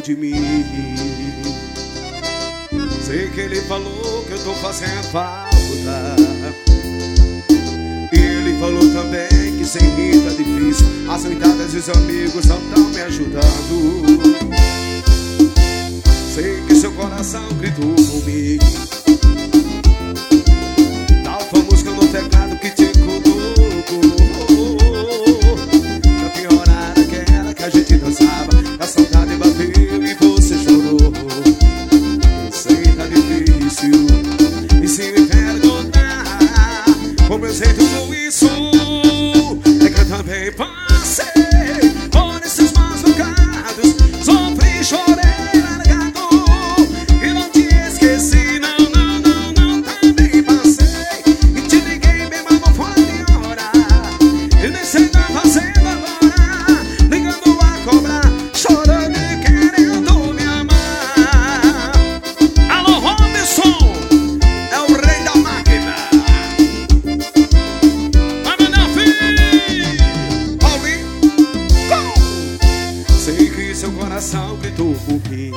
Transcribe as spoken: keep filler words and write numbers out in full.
de mim. Sei que ele falou que eu tô fazendo falta, e ele falou também que sem mim tá difícil. As noitadas e os amigos não tão me ajudando. Sei que seu coração gritou por mim. Tal tua música no teclado que te colocou. Pra piorar aquela que a gente dançava, a saudade bateu e você chorou. Sei tá difícil, e se me perdonar, como eu sei tudo isso, é que eu também passei por esses maus bocados. Sofri, chorei, largado, e não te esqueci, não, não, não, não. Também passei, e te liguei bem, mas não foi de hora. E nem sei tá fazendo agora, ligando a cobrar, chorando e querendo me amar. Alô, Robinson, é o rei da máquina. Vai, meu filho, Paulinho, go! Sei que seu coração gritou por mim.